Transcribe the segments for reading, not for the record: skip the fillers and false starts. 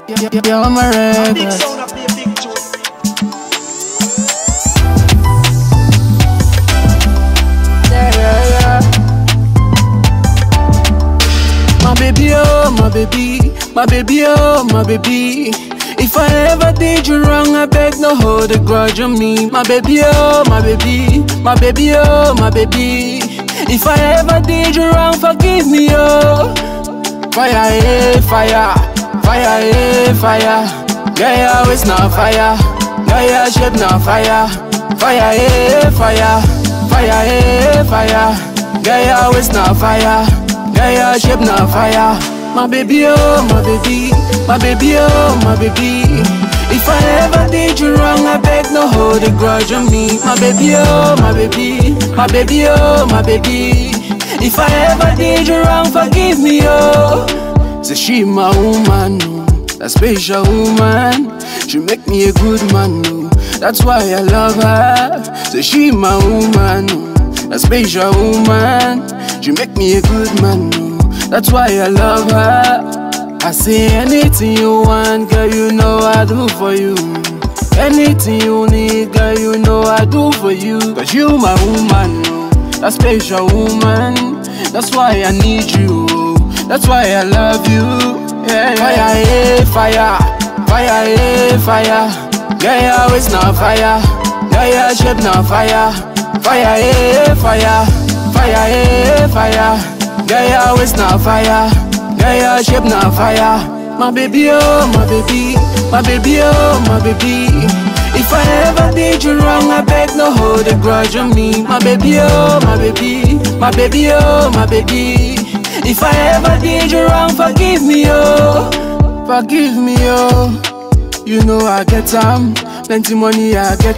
You're on my Big record. sound up here, big tune. Yeah. My baby, oh, my baby. My baby, oh, my baby. If I ever did you wrong, I beg no hold a grudge on me. My baby, oh, my baby. My baby, oh, my baby. If I ever did you wrong, forgive me, oh. Fire, eh, fire. Fire, eh, fire. Yeah, always not fire. Yeah, shape not fire. Fire, eh, fire. Fire, eh, fire. Yeah, always not fire. Yeah, shape not fire. My baby, oh, my baby. My baby, oh, my baby. If I ever did you wrong, I beg no hold a grudge on me. My baby, oh, my baby. My baby, oh, my baby. If I ever did you wrong, forgive me, oh. Say she my woman, no. A special woman. She make me a good man, no. That's why I love her. Say she my woman, no. A special woman. She make me a good man, no. That's why I love her. I say anything you want, girl, you know I do for you. Anything you need, girl, you know I do for you. Cause you my woman, no. A special woman. That's why I need you. That's why I love you. Yeah. Fire, eh, fire. Fire, eh, fire. Yeah, always not fire. Yeah, shape not fire. Fire, eh, fire. Fire, eh, fire. Yeah, always not fire. Yeah, shape not fire. My baby, oh, my baby. My baby, oh, my baby. If I ever did you wrong, I beg no hold a grudge on me. My baby, oh, my baby. My baby, oh, my baby. If I ever did you wrong, forgive me, oh. Forgive me, oh. You know I get plenty money I get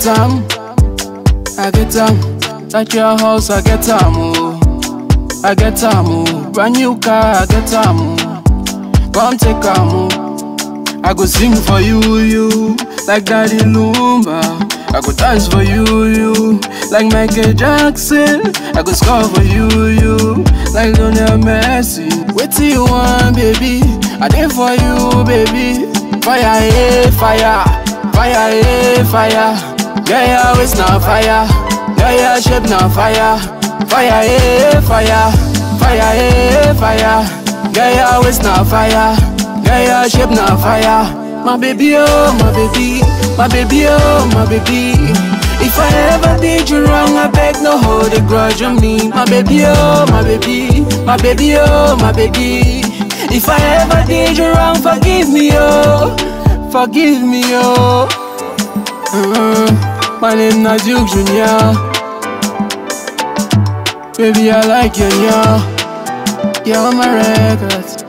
I get like your house I get oh. I get oh. Brand new car I get oh. Come take oh. I go sing for you, like Daddy Lumba. I go dance for you, like Michael Jackson. I go score for you, like Lionel Messi. What do you want, baby? I did for you, baby. Fire, eh, fire. Fire, eh, fire. Yeah, always not fire. Yeah, shape not fire. Fire, eh, fire. Fire, eh, fire. Yeah, always not fire. Yeah, shape not fire. My baby, oh, my baby. My baby, oh, my baby. If I ever did you wrong, I beg no hold a grudge on me. My baby, oh, my baby. My baby, oh, my baby. If I ever did you wrong, forgive me, oh. Forgive me, oh. My name na Duke Junior. Baby, I like you, yeah. You're on my records.